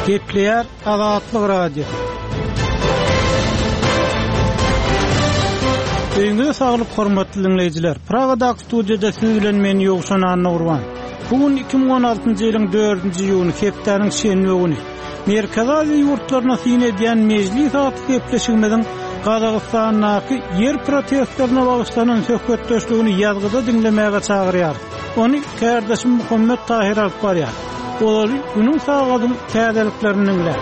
Gepleyer Azatlyk Radio. Öňüňizde saglyk hormatly dinleyijiler. Pragadaky studiýada siz bilen men Ýogşan Anurwan. Bugün 2016-njy ýylyň 4-nji ýuny hepdeniň şenbe güni. Merkez Aziýa ýurtlaryna syn edýän mejlis atly gepleşigimiň Gazagystanyňky yer protestlerine bagışlanan söhbetdeşligini ýazgyda dinlemäge çagyrýar. Ony kardeşim Muhammed Tahir alyp barýar. Ol günüň sagadyň täzeliklerini biler.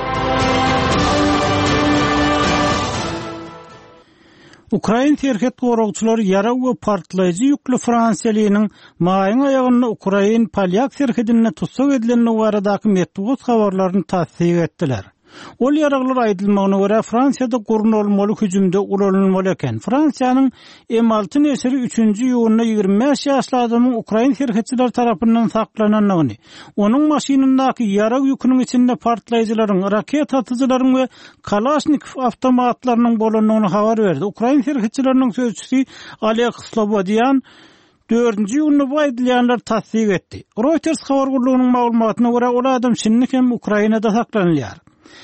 Ukraina terket goragçylary ýara we partlaýjy ýüklü Fransiýalynyň maýyň aýagyny Ukraina polyak terketine tutsak edilen baradaky metbuat habarlaryny tasdiq etdiler. Ol ýaraglar aýdylmagyna görä Fransiyada gurnulmaly hüjümde ulanylmaly eken. Fransiýanyň M6 nesiri 3-nji ýylyna 25 ýaşly adamyň Ukraina terketçiler tarapyndan saklananyny, onuň maşynyndaky ýarag ýüküniň içinde partlaýjylaryň, raket atyjylaryň we Kalashnikov awtomatlarynyň bolanyny habar berdi. Ukraina terketçileriniň sözçüsi Oleg Slobodyan 4-nji ýylyny baýdylýanlar tasdiq etdi. Reuters habar gurulunyň maglumatyna görä ol adam şinnikem Ukrainada saklanýar.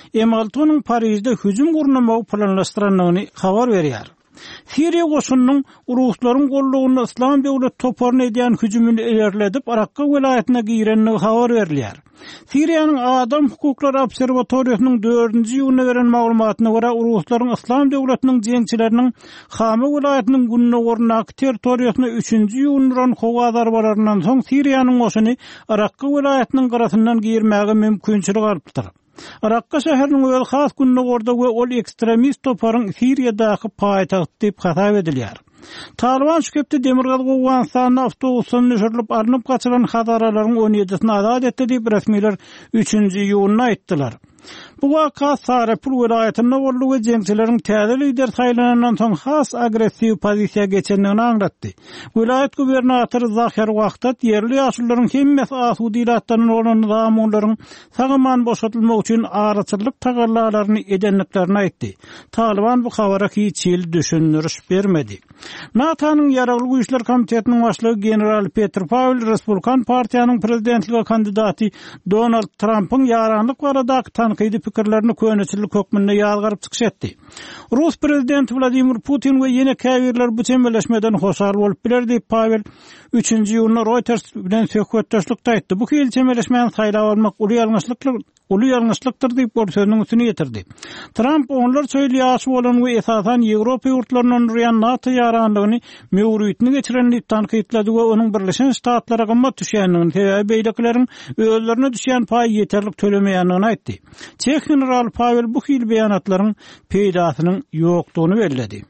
M6-nyň Parisde hüjüm gurnulmagy planlaşdyranyny habar berýär. Siriýa goşunynyň Ruslaryň gollugyny İslam döwlet toparyny edýän hüjümini ilerledip Arakka welaýatyna girenligi habar berilýär. Siriýanyň Adam Hukuklary Obserwatoriýasynyň 4-nji ýylyna beren maglumatyna görä Ruslaryň İslam döwletiniň jeňçileriniň Hama welaýatynyň günne gornak territoriýasyna 3-nji ýylyň howa darbalaryndan soň Siriýanyň goşuny Arakka welaýatynyň garasyndan girmäge mümkinçilik alypdyr. Arakka şäheriniň öňe has günne gorda we ol ekstremist toparyň Siriýadaky paýtagy diýip hasap edilýär. Taliban şükepde Demirgaz Gowganstanyň awtobusyny düşürülip arnyp gaçylan hadaralaryň 17-sini azad etdi diýip resmiler 3-nji ýylyna aýtdylar. Bu waka Sarapul welaýatyna bolýan jeňçileriň täze lider saýlanandan soň has agressiw pozisiýa geçendigini aňlatdy. Welaýat gubernatory Zahir Wagtat yerli ýaşullaryň hemmesi asudy ilatlaryň bolan zamanlaryň sagaman boşatylmak üçin araçylyk tagallalaryny edenliklerini aýtdy. Taliban bu habara hiç ýyl düşündürüş bermedi. NATO'nun Ýaragly Güýçler Komitetiniň başlygy general Petr Pavel Respublikan partiýanyň prezidentligi kandidaty Donald Trump'yň ýaranlyk baradaky tankydy pikirlerini köneçilik hökmünde ýalgaryp çykyş etdi. Rus prezidenti Vladimir Putin we ýene käbirler bu çemberleşmeden hoşar bolup biler diýip Pavel 3-nji ýylyna Reuters bilen söhbetdeşlikde aýtdy. Bu hil çemberleşmeni saýlap almak uly ýalňyşlykdyr diýip görseňiň üstüne ýetirdi. Trump onlar söýleýär bolan we esasan Ýewropa ýurtlarynyň ýan NATO ýaranlygyny mewrüýtini geçiren diýip tankytlady we onuň Birleşen Ştatlara gymmat düşýänligini sebäbi beýlekleriň özlerine düşýän paý ýeterlik tölemeýänligini aýtdy. Çek general Pavel bu hil beýanatlaryň peýdasynyň ýokdugyny bellädi.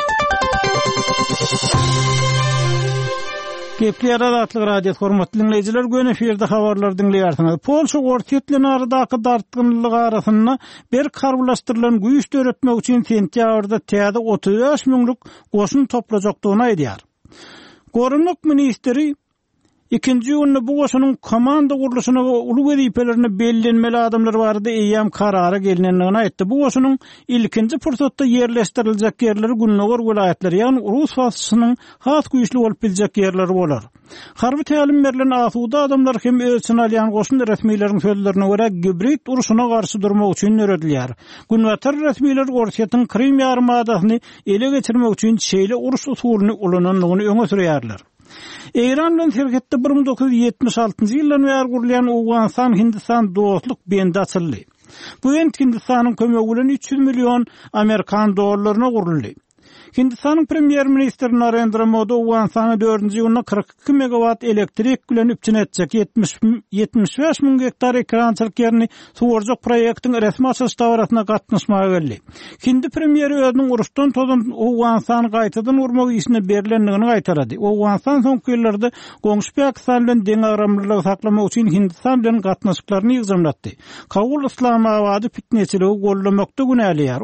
Gepleyer Azatlyk Radio hormatly dinleyijiler, göne eferde habarlar dinleýärsiňiz. Polşa ortaýetlen aradaky dartgynlyk arasynda bir karbulaşdyrylan güýç döretmek üçin sentýabrda täze 35 miňlik goşun toplajakdygyny aýdýar. Gorunluk ministri ikinji ýylyny bu goşunyň komanda guruluşyna we uly wezipelerini bellenmeli adamlar barada eýýäm karara gelinenligini aýtdy. Bu goşunyň ilkinji pursatda ýerleşdiriljek ýerleri Günnogor welaýatlary, ýagny Rus faslynyň has güýçli bolup biljek ýerleri bolar. Harby tälim berilen asuda adamlar hem ölçün alýan goşun resmiýetleriniň sözlerine görä gibrit uruşuna garşy durmak üçin öredilýär. Günwatar resmiýetler Ortaýatyň Krim ýarymadasyny ele geçirmek üçin şeýle uruş usulyny ulananlygyny öňe sürýärler. İran bilen terketde 1976-njy ýyldan beri gurulýan Awganistan Hindistan dostluk bendi açyldy. Bu ent Hindistanyň kömegi bilen 300 milyon Amerikan dollaryna guruldy. Hindistanyň premier ministri Narendra Modi Awganistana 4-nji ýylyna 42 megawatt elektrik bilen üpçün etjek 75 miň hektar ekrançylyk ýerini suwarjak proýektiň resmi açyş dawrasyna gatnaşmaga geldi. Hindi premieri özüniň uruşdan tozan Awganistany gaýtadan urmak işine berilenligini gaýtardy. Awganistan soňky ýyllarda goňşy Pakistan bilen deň aramlylygy saklamak üçin Hindistan bilen gatnaşyklaryny ýygyrmatdy. Kabul Islamabady fitneçiligi gollamakda günäliýär.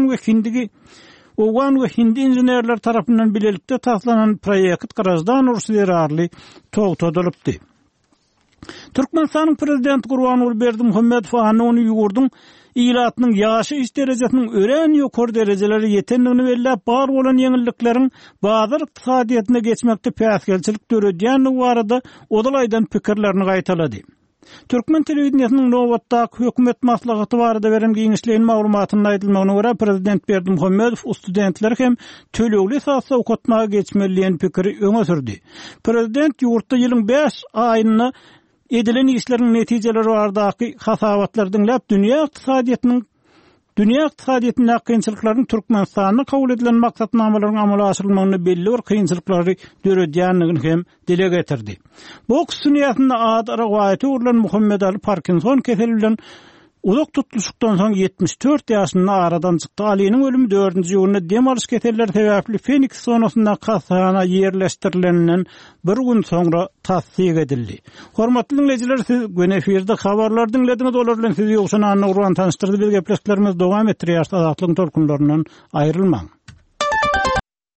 Owan we Hindi inženerler tarapyndan bilelikde taslanan proýekt garajdan uruslarly togtadylypdy. Türkmenistanyň prezidenti Gurbanuly Berdimuhammedow ony ýurdun ýylatynyň ýaşy iş derejesiniň ören ýokary derejeleri ýetenligini belläp bar bolan ýeňillikleriň bazar ykdysadyýatyna geçmekde päsgelçilik döredýän barada odalaydan pikirlerini gaýtalady. Türkmen telewizionynyň nowatdaky hökümet maslahaty barada beren giňişlerin maglumatyny aýdylmagyna görä prezident Berdimuhammedow studentler hem tölegli esasda okutmaga geçmeliligini pikiri öňe sürdi. Prezident ýurtda ýylyň 5 aýyny edilen işleriň netijeleri baradaky hasabatlar dinläp Dünya iqtisadiýetinde kynçylyklaryň Türkmenistanyna kabul edilen maksatnamalaryň amala aşyrylmagyny belli bir kynçylyklary döredýänligini hem dile getirdi. Bu kysynýatynda ad ragawaty urulan Muhammed Ali Parkinson keseli bilen uzak tutuluşykdan soň 74 ýaşynda aradan çykdy. Aliýanyň ölümi 4-nji ýylyna dem alys keseller sebäpli Phoenix zonasynda kasana ýerleşdirilenden bir gün soňra tasdiq edildi. Hormatly dinleyijiler, siz güne efirde habarlar dinlediňiz, olar bilen sizi ýokşan anly urwan tanıştyrdy. Biz gepleşiklerimiz dowam etdirýär. Azatlyk tolkunlaryndan aýrylmaň.